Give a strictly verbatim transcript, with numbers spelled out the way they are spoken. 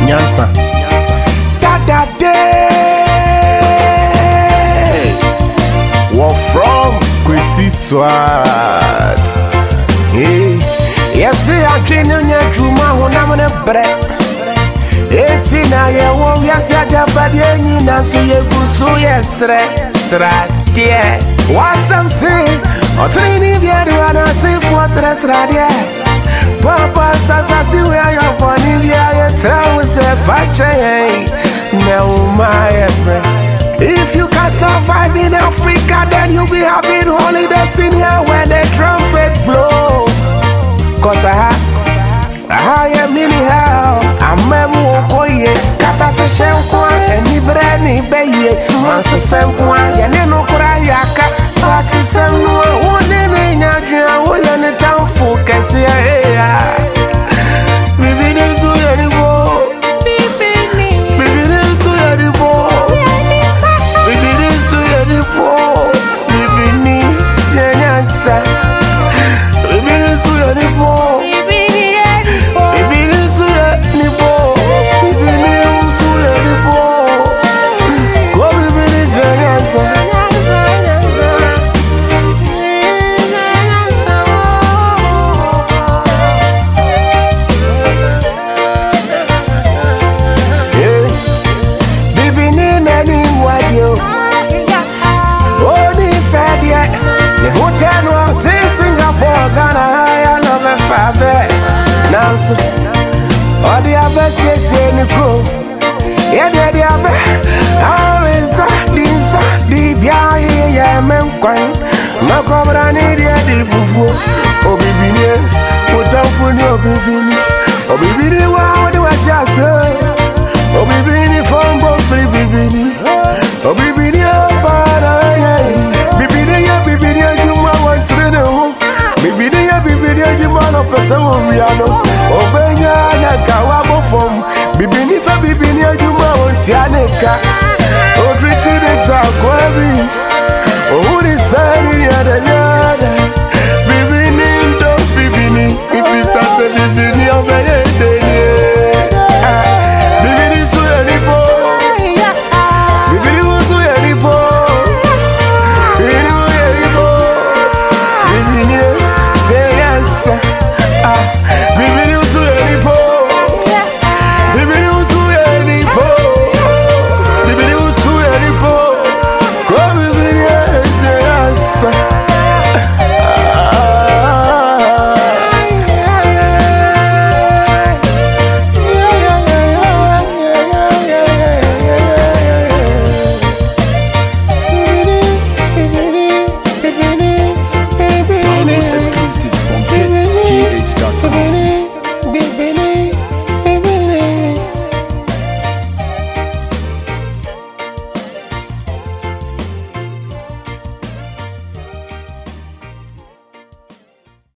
Nyansa. Dada day. We're from Kwesi Swat. Hey, yes, I can't get you my own. I'm on a bread. It's in a year. Won't yes, I got bad. You know, so you go so yes, right, yeah. What's I'm saying? I'm telling you, I'm saying what's that's right, yeah. Papa says, I see where you're born in the yes, I was a factory. No, my friend. If you can survive in Africa, then you'll be having holidays in here when the trumpet blows. Cause I have, I am in hell. I'm a mokoye, Katasa Shankwa, and Ibrani Baye, Master Sankwa, and no Kurayaka, Patsy Samuel, one in Yagia, one in the town for Cassia. Baby, there's so anymore. Baby, there's so anymore. Baby, there's so anymore. Baby, needs Shanyasa. Baby, there's so anymore. All the others say ni ko. Yeah, the the other. How is that? This the via yeah men kwan. Ma cobra ni dia di fufu. O bibi ni, o tanfu ni o bibi ni. O bibi ni wa o di wa jase. O bibi ni fombo free bibi ni. O bibi ni o para yeah. Bibi ni ya bibi ni you ma want to know. Bibi ni ya bibi ni you ma no person we are no. Obenya na kawa bofom bibini fa bibini aduma onti aneka o treat this akwabi o uri sani ya da ya